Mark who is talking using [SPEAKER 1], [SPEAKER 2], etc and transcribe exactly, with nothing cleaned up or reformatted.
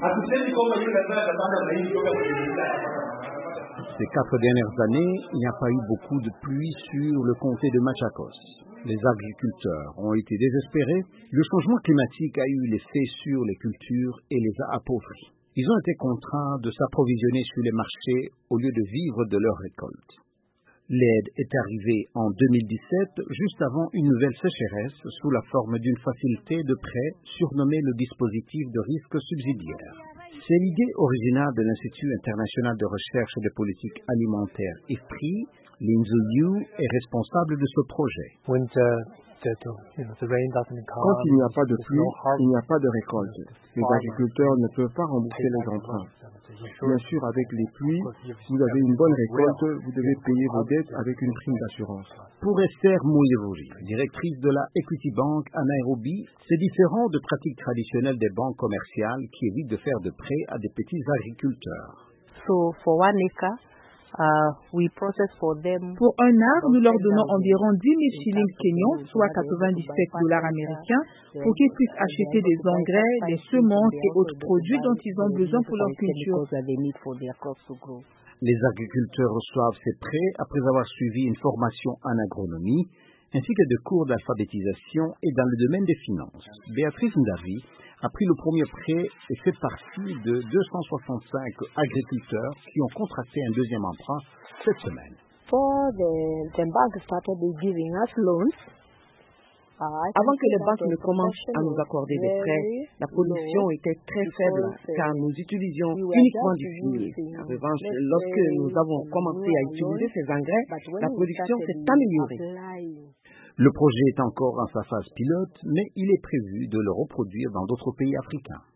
[SPEAKER 1] Ces quatre dernières années, il n'y a pas eu beaucoup de pluie sur le comté de Machakos. Les agriculteurs ont été désespérés. Le changement climatique a eu l'effet sur les cultures et les a appauvris. Ils ont été contraints de s'approvisionner sur les marchés au lieu de vivre de leurs récoltes. L'aide est arrivée en deux mille dix-sept, juste avant une nouvelle sécheresse, sous la forme d'une facilité de prêt surnommée le dispositif de risque subsidiaire. C'est l'idée originale de l'Institut international de recherche et de politique alimentaire I F P R I. Lin Zhu est responsable de ce projet.
[SPEAKER 2] Quand il n'y a pas de pluie, il n'y a pas de récolte. Les agriculteurs ne peuvent pas rembourser les emprunts. Bien sûr, avec les pluies, vous avez une bonne récolte, vous devez payer vos dettes avec une prime d'assurance.
[SPEAKER 1] Pour Esther Mouyevouri, directrice de la Equity Bank à Nairobi, c'est différent de pratiques traditionnelles des banques commerciales qui évitent de faire de prêts à des petits agriculteurs.
[SPEAKER 3] So for one acre, Uh, we process for them.
[SPEAKER 4] Pour un arbre, nous leur donnons environ dix mille shillings kenyans, soit quatre-vingt-dix-sept dollars américains, pour qu'ils puissent acheter des engrais, des semences et autres produits dont ils ont besoin pour leur culture.
[SPEAKER 1] Les agriculteurs reçoivent ces prêts après avoir suivi une formation en agronomie, ainsi que de cours d'alphabétisation et dans le domaine des finances. Béatrice Ndavi a pris le premier prêt et fait partie de deux cent soixante-cinq agriculteurs qui ont contracté un deuxième emprunt cette semaine.
[SPEAKER 5] Avant que les banques ne commencent à nous accorder des prêts, la production était très faible car nous utilisions uniquement du fumier. En revanche, lorsque nous avons commencé à utiliser ces engrais, la production s'est améliorée.
[SPEAKER 1] Le projet est encore en sa phase pilote, mais il est prévu de le reproduire dans d'autres pays africains.